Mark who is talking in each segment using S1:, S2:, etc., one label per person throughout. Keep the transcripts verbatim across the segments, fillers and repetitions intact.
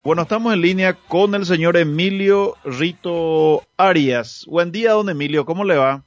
S1: Bueno, estamos en línea con el señor Emilio Rito Arias. Buen día, don Emilio, ¿cómo le va?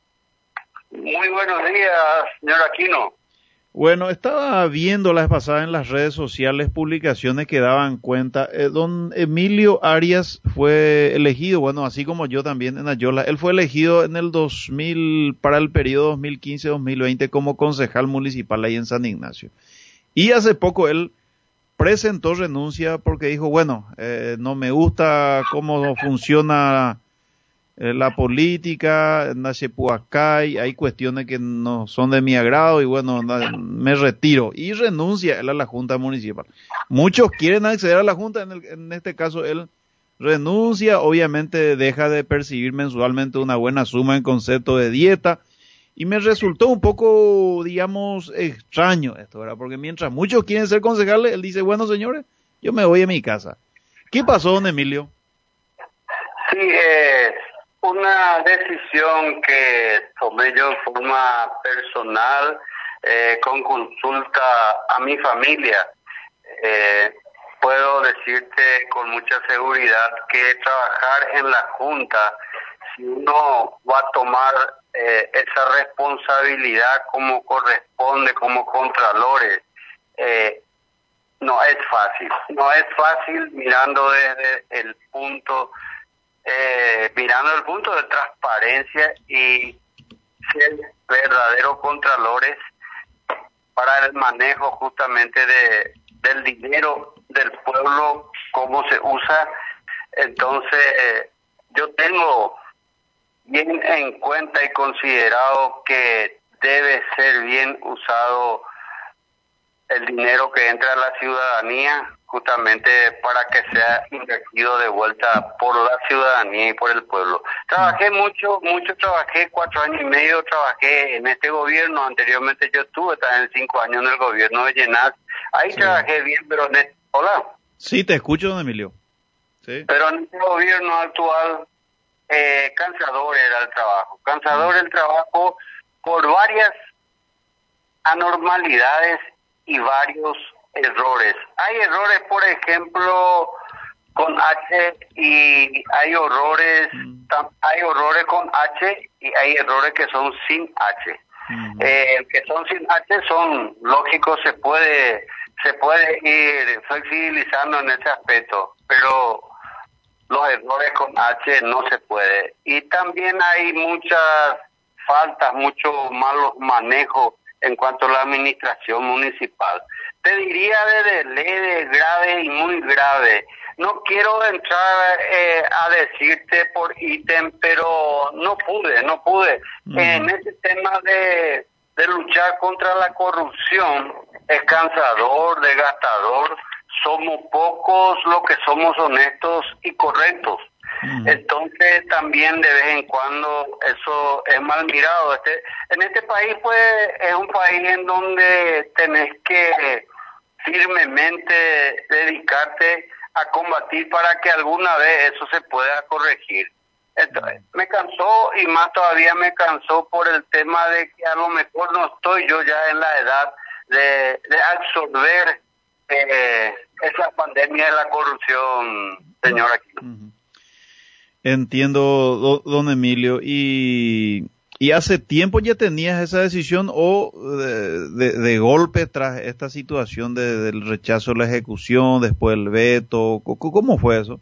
S2: Muy buenos días, señor Aquino.
S1: Bueno, estaba viendo la vez pasada en las redes sociales publicaciones que daban cuenta. Eh, don Emilio Arias fue elegido, bueno, así como yo también en Ayola. Él fue elegido en el dos mil, para el periodo dos mil quince a dos mil veinte como concejal municipal ahí en San Ignacio. Y hace poco él presentó renuncia porque dijo, bueno, eh, no me gusta cómo funciona eh, la política, en Nachepuacay, hay cuestiones que no son de mi agrado y bueno, na- me retiro. Y renuncia él a la Junta Municipal. Muchos quieren acceder a la Junta, en, el- en este caso él renuncia, obviamente deja de percibir mensualmente una buena suma en concepto de dieta. Y me resultó un poco, digamos, extraño esto, ¿verdad? Porque mientras muchos quieren ser concejales, él dice, bueno, señores, yo me voy a mi casa. ¿Qué pasó, don Emilio?
S2: Sí, es una decisión que tomé yo en forma personal, eh, con consulta a mi familia. Eh, puedo decirte con mucha seguridad que trabajar en la Junta, si uno va a tomar eh, esa responsabilidad como corresponde, como contralores, eh, no es fácil. No es fácil mirando desde el punto, eh, mirando el punto de transparencia y ser verdaderos contralores para el manejo justamente de del dinero del pueblo, cómo se usa. Entonces, eh, yo tengo bien en cuenta y considerado que debe ser bien usado el dinero que entra a la ciudadanía, justamente para que sea invertido de vuelta por la ciudadanía y por el pueblo. Trabajé mucho, mucho trabajé, cuatro años y medio trabajé en este gobierno. Anteriormente yo estuve también cinco años en el gobierno de Llenaz. Ahí
S1: Sí.
S2: trabajé bien, pero en este, hola.
S1: Sí, te escucho, don Emilio. Sí.
S2: Pero en este gobierno actual, eh, cansador era el trabajo. Cansador el trabajo por varias anormalidades y varios errores. Hay errores, por ejemplo, con H y hay errores,
S1: Mm.
S2: tam- hay errores con H y hay errores que son sin H.
S1: Mm.
S2: Eh, que son sin H son lógicos, se puede se puede ir flexibilizando en ese aspecto, pero los errores con H no se puede. Y también hay muchas faltas, muchos malos manejos en cuanto a la administración municipal. Te diría de leve, grave y muy grave. No quiero entrar eh, a decirte por ítem, pero no pude, no pude.
S1: Ujú.
S2: En ese tema de, de luchar contra la corrupción, es cansador, desgastador. Somos pocos los que somos honestos y correctos.
S1: Ujú.
S2: Entonces también de vez en cuando eso es mal mirado. Este, en este país pues es un país en donde tenés que firmemente dedicarte a combatir para que alguna vez eso se pueda corregir. Entonces, me cansó y más todavía me cansó por el tema de que a lo mejor no estoy yo ya en la edad de, de absorber eh, esa pandemia de la corrupción, señora.
S1: Ujú. Entiendo, do- don Emilio. Y, y hace tiempo ya tenías esa decisión o de, de, de golpe tras esta situación de, del rechazo a la ejecución, después el veto. Co- co- ¿Cómo fue eso?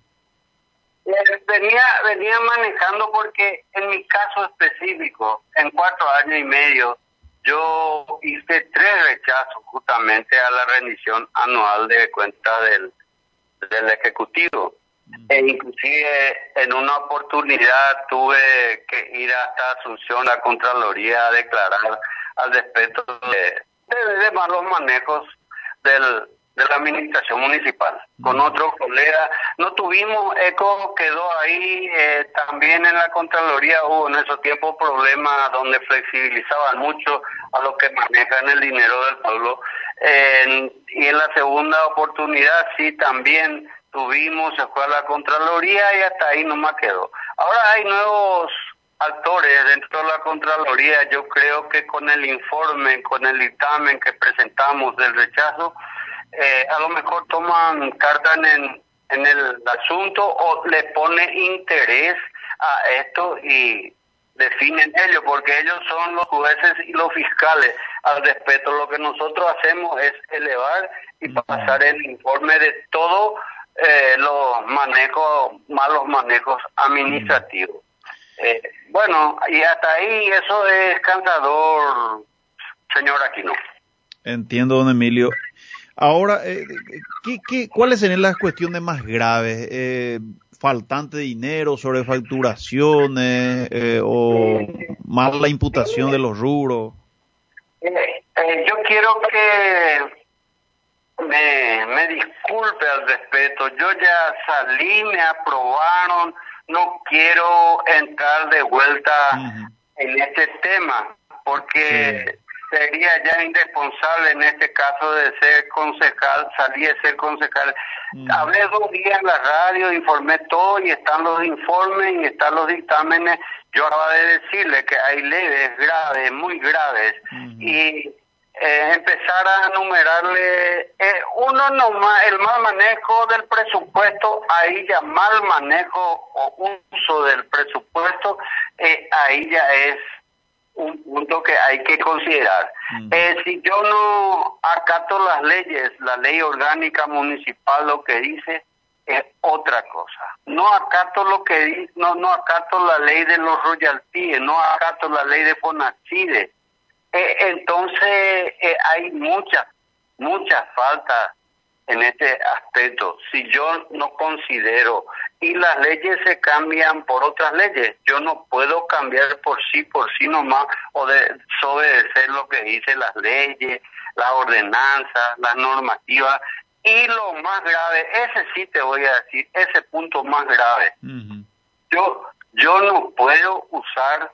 S2: Eh, Venía, venía manejando porque en mi caso específico, en cuatro años y medio, yo hice tres rechazos justamente a la rendición anual de cuenta del, del Ejecutivo. E inclusive en una oportunidad tuve que ir hasta Asunción, la Contraloría, a declarar al respecto de, de, de malos manejos del, de la administración municipal. Con otro colega no tuvimos eco, quedó ahí. Eh, también en la Contraloría hubo en esos tiempos problemas donde flexibilizaban mucho a los que manejan el dinero del pueblo. Eh, y en la segunda oportunidad sí también tuvimos, se fue a la Contraloría y hasta ahí nomás quedó. Ahora hay nuevos actores dentro de la Contraloría. Yo creo que con el informe, con el dictamen que presentamos del rechazo, eh, a lo mejor toman cartas en, en el asunto o le pone interés a esto y definen ellos, porque ellos son los jueces y los fiscales. Al respecto, lo que nosotros hacemos es elevar y pasar el informe de todos eh, los manejos, malos manejos administrativos. Eh, bueno, y hasta ahí eso es cansador, señor Aquino.
S1: Entiendo, don Emilio. Ahora, eh, ¿qué, qué, ¿cuáles serían las cuestiones más graves? Eh, ¿Faltante de dinero, sobrefacturaciones eh, o mala imputación de los rubros?
S2: Eh, eh, yo quiero que me, me disculpe al respecto. Yo ya salí, me aprobaron, no quiero entrar de vuelta uh-huh. en este tema, porque... Sí. Sería ya irresponsable en este caso de ser concejal, salí de ser concejal. Mm. Hablé dos días en la radio, informé todo y están los informes y están los dictámenes. Yo acabo de decirle que hay leves, graves, muy graves. Mm. Y eh, empezar a enumerarle, eh, uno nomás, el mal manejo del presupuesto, ahí ya mal manejo o uso del presupuesto, eh, ahí ya es un punto que hay que considerar. Mm. Eh, si yo no acato las leyes, la ley orgánica municipal lo que dice es otra cosa. No acato lo que dice, no, no acato la ley de los royalties, no acato la ley de Fonacide. Eh, entonces eh, hay muchas, muchas faltas en este aspecto. Si yo no considero, y las leyes se cambian por otras leyes, yo no puedo cambiar por sí, por sí nomás, o de desobedecer lo que dicen las leyes, las ordenanzas, las normativas, y lo más grave, ese sí te voy a decir, ese punto más grave, uh-huh. yo, yo no puedo usar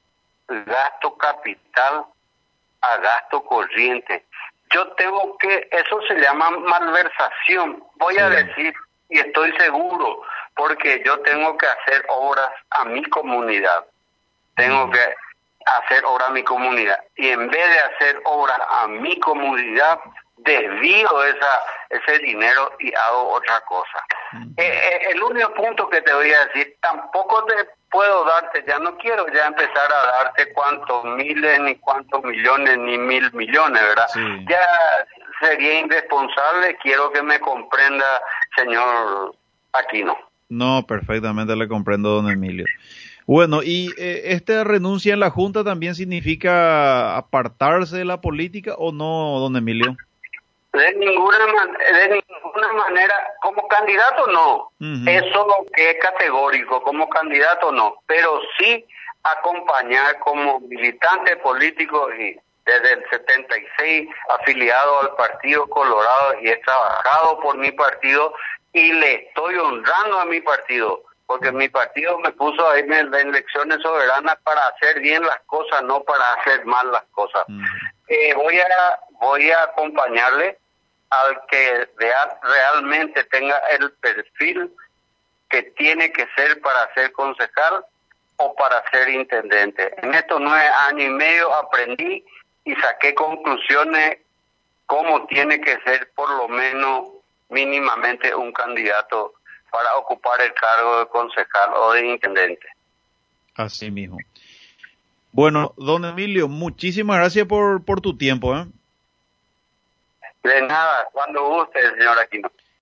S2: gasto capital a gasto corriente. Yo tengo que, eso se llama malversación, voy sí. a decir, y estoy seguro, porque yo tengo que hacer obras a mi comunidad, tengo mm. que hacer obras a mi comunidad, y en vez de hacer obras a mi comunidad, desvío esa ese dinero y hago otra cosa. Mm. Eh, eh, el único punto que te voy a decir, tampoco te puedo darte, ya no quiero ya empezar a darte cuántos miles, ni cuántos millones, ni mil millones, ¿verdad? Sí. Ya sería irresponsable, quiero que me comprenda, señor Aquino.
S1: No, perfectamente le comprendo, don Emilio. Bueno, ¿y eh, esta renuncia en la Junta también significa apartarse de la política o no, don Emilio?
S2: De ninguna, man- de ninguna manera, como candidato no, uh-huh. eso que es categórico, como candidato no, pero sí acompañar como militante político y desde el setenta y seis afiliado al Partido Colorado y he trabajado por mi partido y le estoy honrando a mi partido, porque mi partido me puso ahí en las elecciones soberanas para hacer bien las cosas, no para hacer mal las cosas. Uh-huh. Eh, voy a voy a acompañarle al que real, realmente tenga el perfil que tiene que ser para ser concejal o para ser intendente. En estos nueve años y medio aprendí y saqué conclusiones cómo tiene que ser por lo menos mínimamente un candidato para ocupar el cargo de concejal o de intendente.
S1: Así mismo. Bueno, don Emilio, muchísimas gracias por, por tu tiempo, ¿eh?
S2: De nada, cuando guste, señor Aquino.